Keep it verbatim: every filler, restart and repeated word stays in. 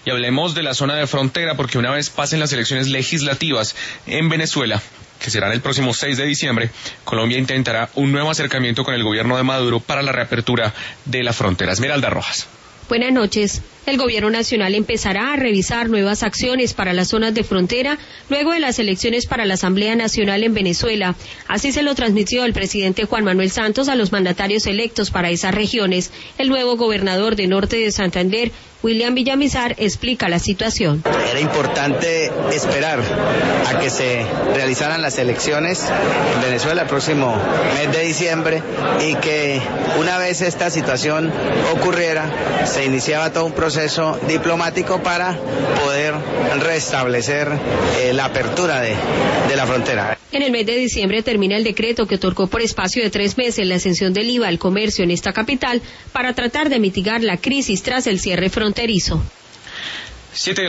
Y hablemos de la zona de frontera, porque una vez pasen las elecciones legislativas en Venezuela, que serán el próximo seis de diciembre, Colombia intentará un nuevo acercamiento con el gobierno de Maduro para la reapertura de la frontera. Esmeralda Rojas. Buenas noches. El Gobierno Nacional empezará a revisar nuevas acciones para las zonas de frontera luego de las elecciones para la Asamblea Nacional en Venezuela. Así se lo transmitió el presidente Juan Manuel Santos a los mandatarios electos para esas regiones. El nuevo gobernador de Norte de Santander, William Villamizar, explica la situación. Era importante esperar a que se realizaran las elecciones en Venezuela el próximo mes de diciembre y que una vez esta situación ocurriera, se iniciaba todo un proceso diplomático para poder restablecer eh, la apertura de, de la frontera. En el mes de diciembre termina el decreto que otorgó por espacio de tres meses la exención del I V A al comercio en esta capital para tratar de mitigar la crisis tras el cierre fronterizo. Siete